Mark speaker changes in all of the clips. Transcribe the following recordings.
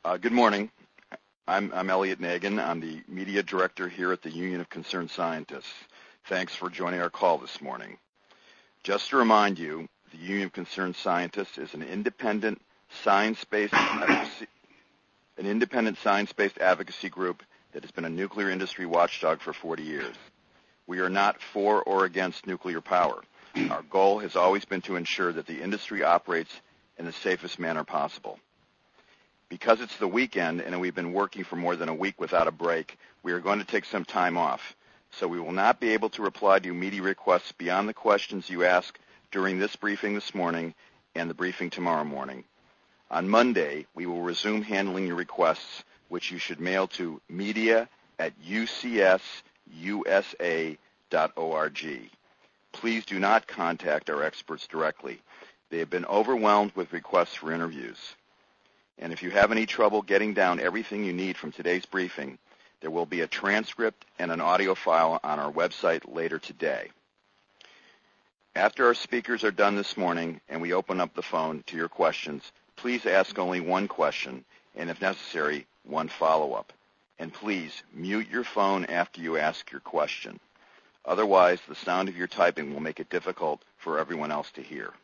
Speaker 1: Good morning. I'm Elliot Nagin. I'm the media director here at the Union of Concerned Scientists. Thanks for joining our call this morning. Just to remind you, the Union of Concerned Scientists is an independent science-based advocacy group that has been a nuclear industry watchdog for 40 years. We are not for or against nuclear power. Our goal has always been to ensure that the industry operates in the safest manner possible. Because it's the weekend and we've been working for more than a week without a break, we are going to take some time off. So we will not be able to reply to media requests beyond the questions you ask during this briefing this morning and the briefing tomorrow morning. On Monday, we will resume handling your requests, which you should mail to media@ucsusa.org. Please do not contact our experts directly. They have been overwhelmed with requests for interviews. And if you have any trouble getting down everything you need from today's briefing, there will be a transcript and an audio file on our website later today. After our speakers are done this morning and we open up the phone to your questions, please ask only one question and, if necessary, one follow-up. And please mute your phone after you ask your question. Otherwise, the sound of your typing will make it difficult for everyone else to hear.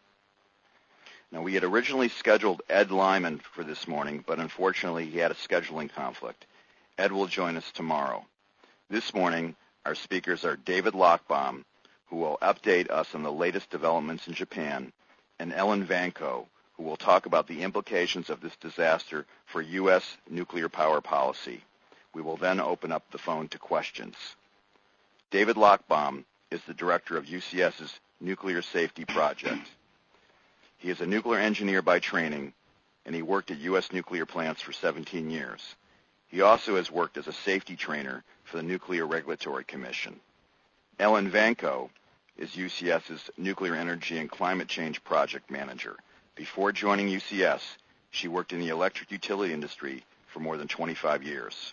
Speaker 1: Now, we had originally scheduled Ed Lyman for this morning, but unfortunately he had a scheduling conflict. Ed will join us tomorrow. This morning, our speakers are David Lochbaum, who will update us on the latest developments in Japan, and Ellen Vanko, who will talk about the implications of this disaster for U.S. nuclear power policy. We will then open up the phone to questions. David Lochbaum is the director of UCS's Nuclear Safety Project. He is a nuclear engineer by training, and he worked at U.S. nuclear plants for 17 years. He also has worked as a safety trainer for the Nuclear Regulatory Commission. Ellen Vanko is UCS's Nuclear Energy and Climate Change Project Manager. Before joining UCS, she worked in the electric utility industry for more than 25 years.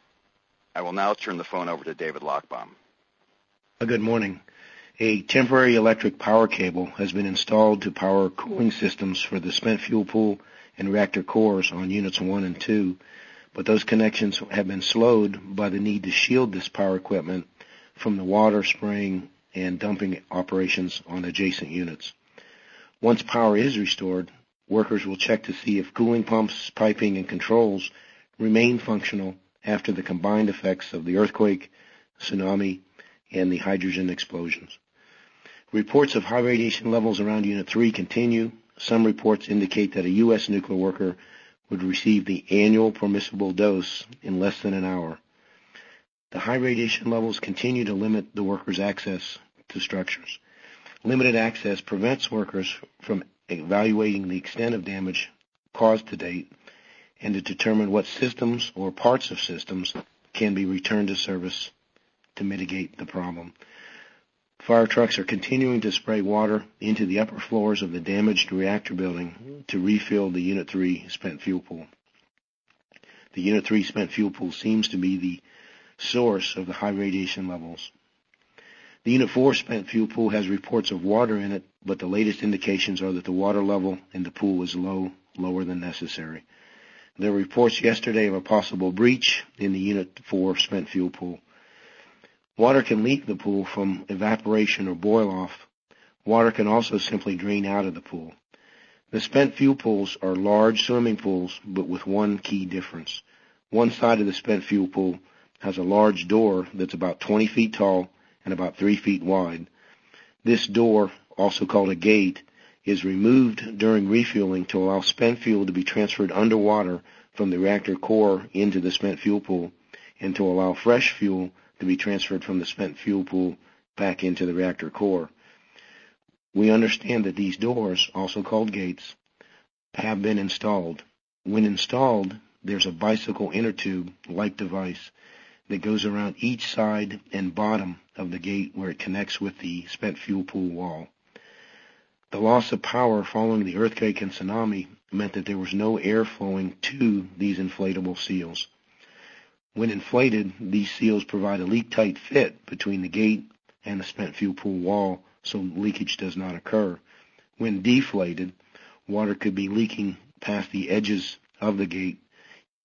Speaker 1: I will now turn the phone over to David Lochbaum.
Speaker 2: Good morning. A temporary electric power cable has been installed to power cooling systems for the spent fuel pool and reactor cores on Units 1 and 2, but those connections have been slowed by the need to shield this power equipment from the water spraying and dumping operations on adjacent units. Once power is restored, workers will check to see if cooling pumps, piping, and controls remain functional after the combined effects of the earthquake, tsunami, and the hydrogen explosions. Reports of high radiation levels around Unit 3 continue. Some reports indicate that a U.S. nuclear worker would receive the annual permissible dose in less than an hour. The high radiation levels continue to limit the workers' access to structures. Limited access prevents workers from evaluating the extent of damage caused to date and to determine what systems or parts of systems can be returned to service to mitigate the problem. Fire trucks are continuing to spray water into the upper floors of the damaged reactor building to refill the Unit 3 spent fuel pool. The Unit 3 spent fuel pool seems to be the source of the high radiation levels. The Unit 4 spent fuel pool has reports of water in it, but the latest indications are that the water level in the pool is lower than necessary. There were reports yesterday of a possible breach in the Unit 4 spent fuel pool. Water can leak the pool from evaporation or boil off. Water can also simply drain out of the pool. The spent fuel pools are large swimming pools, but with one key difference. One side of the spent fuel pool has a large door that's about 20 feet tall and about 3 feet wide. This door, also called a gate, is removed during refueling to allow spent fuel to be transferred underwater from the reactor core into the spent fuel pool and to allow fresh fuel to be transferred from the spent fuel pool back into the reactor core. We understand that these doors, also called gates, have been installed. When installed, there's a bicycle inner tube-like device that goes around each side and bottom of the gate where it connects with the spent fuel pool wall. The loss of power following the earthquake and tsunami meant that there was no air flowing to these inflatable seals. When inflated, these seals provide a leak-tight fit between the gate and the spent fuel pool wall so leakage does not occur. When deflated, water could be leaking past the edges of the gate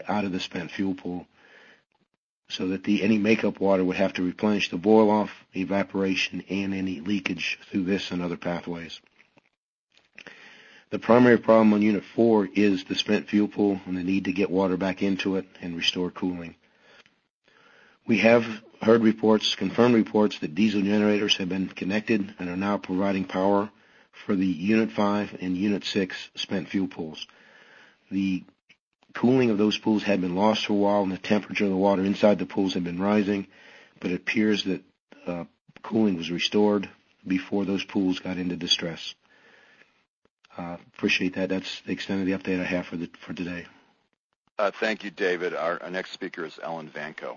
Speaker 2: out of the spent fuel pool, so that any makeup water would have to replenish the boil-off, evaporation, and any leakage through this and other pathways. The primary problem on Unit 4 is the spent fuel pool and the need to get water back into it and restore cooling. We have heard reports, confirmed reports, that diesel generators have been connected and are now providing power for the Unit 5 and Unit 6 spent fuel pools. The cooling of those pools had been lost for a while, and the temperature of the water inside the pools had been rising, but it appears that cooling was restored before those pools got into distress. Appreciate that. That's the extent of the update I have for today.
Speaker 1: Thank you, David. Our next speaker is Ellen Vanko.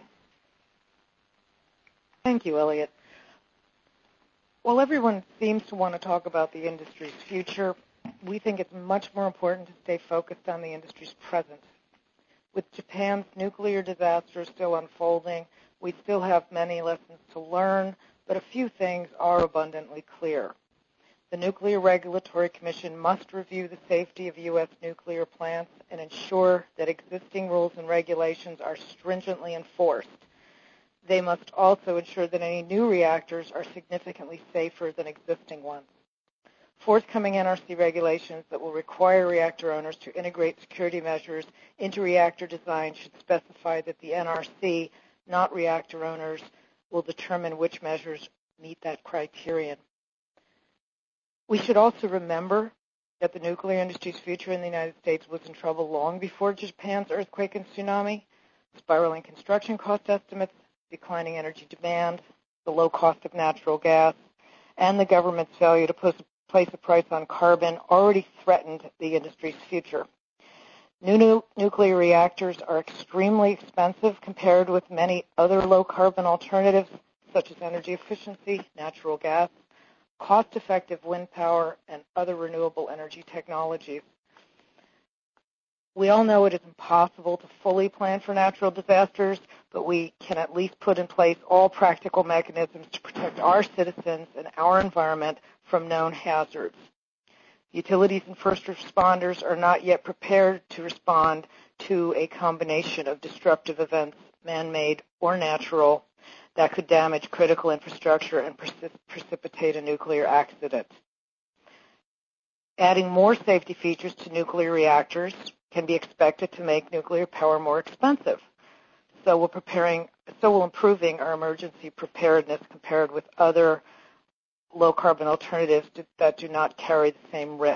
Speaker 3: Thank you, Elliot. While everyone seems to want to talk about the industry's future, we think it's much more important to stay focused on the industry's present. With Japan's nuclear disaster still unfolding, we still have many lessons to learn, but a few things are abundantly clear. The Nuclear Regulatory Commission must review the safety of U.S. nuclear plants and ensure that existing rules and regulations are stringently enforced. They must also ensure that any new reactors are significantly safer than existing ones. Forthcoming NRC regulations that will require reactor owners to integrate security measures into reactor design should specify that the NRC, not reactor owners, will determine which measures meet that criterion. We should also remember that the nuclear industry's future in the United States was in trouble long before Japan's earthquake and tsunami. Spiraling construction cost estimates, declining energy demand, the low cost of natural gas, and the government's failure to place a price on carbon already threatened the industry's future. New nuclear reactors are extremely expensive compared with many other low-carbon alternatives, such as energy efficiency, natural gas, cost-effective wind power, and other renewable energy technologies. We all know it is impossible to fully plan for natural disasters, but we can at least put in place all practical mechanisms to protect our citizens and our environment from known hazards. Utilities and first responders are not yet prepared to respond to a combination of disruptive events, man-made or natural, that could damage critical infrastructure and precipitate a nuclear accident. Adding more safety features to nuclear reactors can be expected to make nuclear power more expensive. So will improving our emergency preparedness compared with other low-carbon alternatives that do not carry the same risks.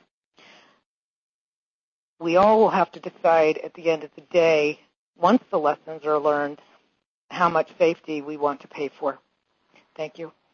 Speaker 3: We all will have to decide at the end of the day, once the lessons are learned, how much safety we want to pay for. Thank you.